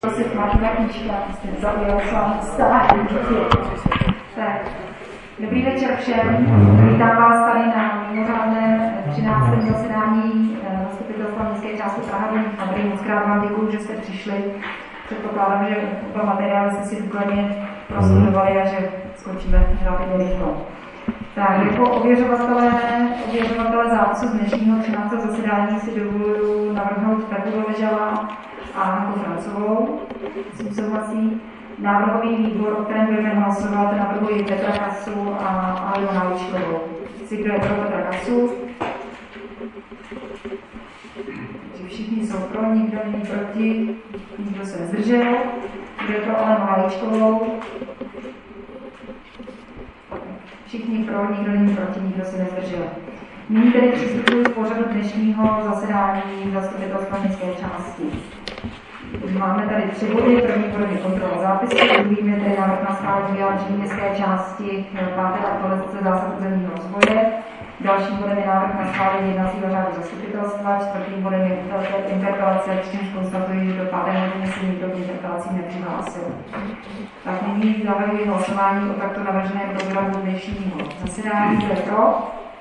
Prosit Martina Knížka, jste zaujal svá místa. Tak, dobrý večer všem. Vítám vás tady na mimořádném 13. zasedání Zastupitelstva městské části Praha Dolní Fabry. Moc krát vám děkuju, že jste přišli. Předpokládám, že oba materiály jste si důkladně prostudovali a že skočíme relativně rychle. Tak, jako ověřovatele zápisu z dnešního 13. zasedání si dovoluji navrhnout Pepu Doležala a Hanku Francovou, s tím souhlasí. Návrhový výbor, o kterém budeme hlasovat, navrhuji Petra Kasu a Alenu Náličkovou. Kdo je pro Petra Kasu? Všichni jsou pro, nikdo není proti, nikdo se nezdržel. Kdo je pro Alenu Náličkovou? Všichni pro, nikdo není proti, nikdo se nezdržel. Nyní tedy přistupuji k pořadu dnešního zasedání Zastupitelstva městské části. Máme tady 3 body. První bod je kontrola zápisu, druhým je tedy návrh na schválení vyjádření městské části 5. aktualizace zásad územního rozvoje. Dalším bodem je návrh na schválení jednacího řádu zastupitelstva. Čtvrtým bodem je interpelace, čímž konstatuji, že do 5. hodiny se nikdo k interpelacím nepřihlásil. Tak nyní zahajuji hlasování o takto navrženém programu dnešního zasedání. Kdo je pro?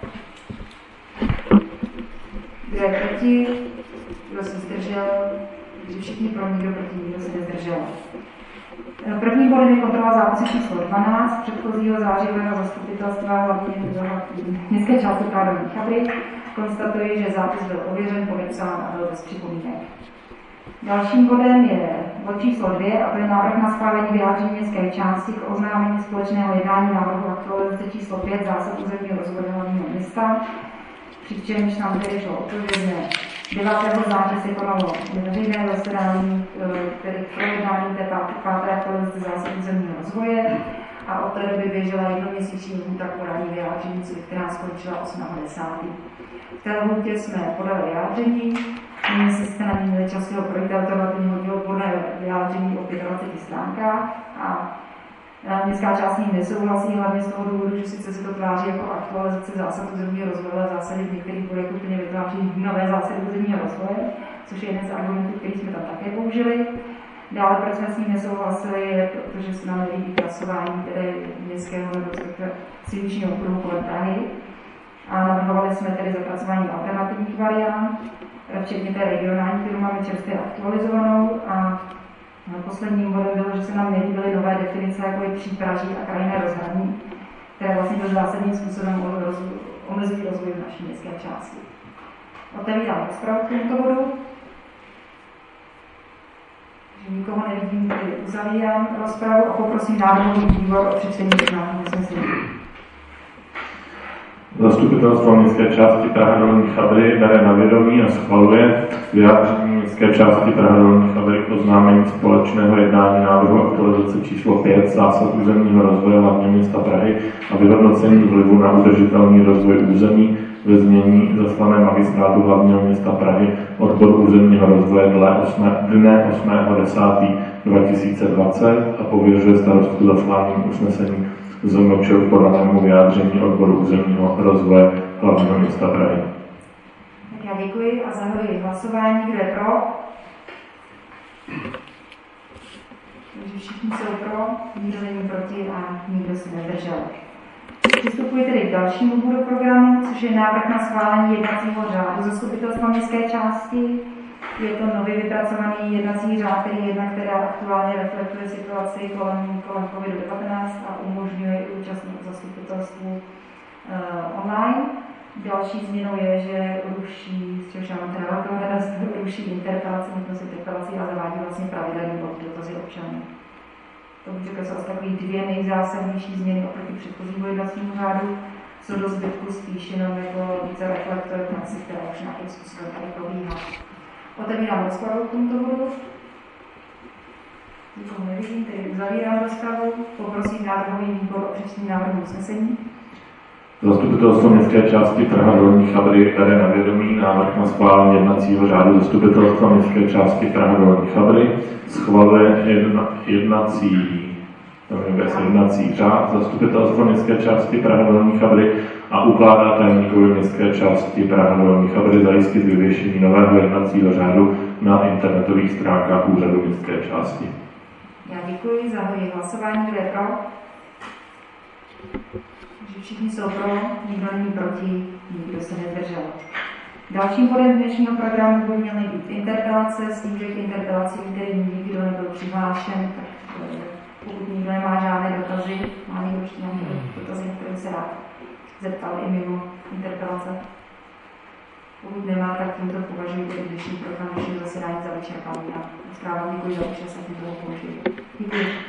Kdo je proti? Kdo se zdržel? Všichni pro, nikdo proti, nikdo se nezdržel. První bod je kontrola zápisu číslo 12 předchozího zářivého zastupitelstva hlavně městské části Praha Dolní Fabry. Konstatuji, že zápis byl ověřen, podepsán a byl bez připomínek. Dalším bodem je bod číslo 2 a to je návrh na schválení vyjádření městské části k oznámení společného jednání návrhu aktualizace číslo 5 zásad územního rozvoje hlavního města. Přičemž nám tedy šlo o to, že 9. září se konalo veřejné zasedání, tedy projednání té 5. aktualizace zásad územního rozvoje a od té doby běžela jednoměsíční lhůta k podání vyjádření, která skončila 8.10. V té lhůtě jsme podali vyjádření, nyní se nabídli časového projít alternativního odborné vyjádření o 25 stránkách a městská část s ním nesouhlasí, hlavně z toho důvodu, že sice se to tváří jako aktualizace zásad územního rozvoje, ale zásady v některých bodech úplně vytváří nové zásady územního rozvoje, což je jeden z argumentů, který jsme tam také použili. Dále, proč jsme s ním nesouhlasili, je protože se nám nelíbí trasování tedy městského nebo silničního okruhu kolem Prahy. A navrhovali jsme tedy zapracování alternativních variant, včetně té regionální, kterou máme čerstvě aktualizovanou. A posledním bodem bylo, že se nám nelíbily nové definice, jako je přípraží a krajinné rozhraní, které vlastně dost zásadním způsobem omezují rozvoj v naší městské části. Otevírám rozpravu k tomuto bodu. Že nikoho nevidím, tedy uzavírám rozpravu a poprosím návrhový výbor o přečtení návrhu usnesení. Zastupitelstvo městské části Praha Dolní Fabry bere na vědomí a schvaluje vyjádření městské části Praha Dolní Fabry k oznámení společného jednání návrhu aktualizace číslo 5 zásad územního rozvoje hlavního města Prahy a vyhodnocení vlivu na udržitelný rozvoj území ve znění zaslané magistrátu hlavního města Prahy odboru územního rozvoje dne 8.10.2020 a pověřuje starostu zasláním usnesení ZMČ k podanému vyjádření odboru územního rozvoje hlavního města Prahy. Tak já děkuji a zahajuji hlasování. Kdo je pro? Takže všichni jsou pro, nikdo není proti a nikdo se nezdržel. Přistupuji tedy k dalšímu bodu programu, což je návrh na schválení jednacího řádu zastupitelstva městské části. Je to nově vypracovaný jednací řád, který jednak aktuálně reflektuje situaci kolem COVID-19 a umožňuje účast na zastupitelstvu online. Další změnou je, že ruší, z čehož já mám ruší interpelaci, nutnost interpelací a zavádí vlastně pravidelný bod dotazy občanů. To bych řekla, jsou asi takový 2 nejzásadnější změny oproti předchozímu jednacímu řádu, co do zbytku spíš jenom jako více reflektuje praxi, která už nějakým způsobem tady probíhá. Otevírám rozpravu k tomuto bodu. Nikomu nevidím, tedy uzavírám rozpravu. Poprosím návrhový výbor o přečtení návrhu usnesení. Zastupitelstvo městské části Praha Dolní Fabry bere na vědomí návrh na schválení jednacího řádu zastupitelstva městské části Praha Dolní Fabry, schvaluje jednací řád zastupitelstva městské části Praha Dolní Fabry a ukládá tajemníkovi městské části Praha Dolní Chabry zajistit vyvěšení nového jednacího řádu na internetových stránkách úřadu městské části. Já děkuji, zahajuji hlasování, kdo je pro? Takže všichni jsou pro, nikdo není proti, nikdo se nezdržel. Dalším bodem dnešního programu by měly být interpelace, s tím, že k interpelacím, kterým nikdo nebyl přihlášen, tak pokud nikdo nemá žádné dotazy, má někdo ještě nějaké dotazy, které se rád zeptal i mimo interpelace. Pokud nemá, tak tímto považuji dnešní program dnešního zasedání za vyčerpaný a zprávám děkuji za účast a tímto ho použiju. Děkuji.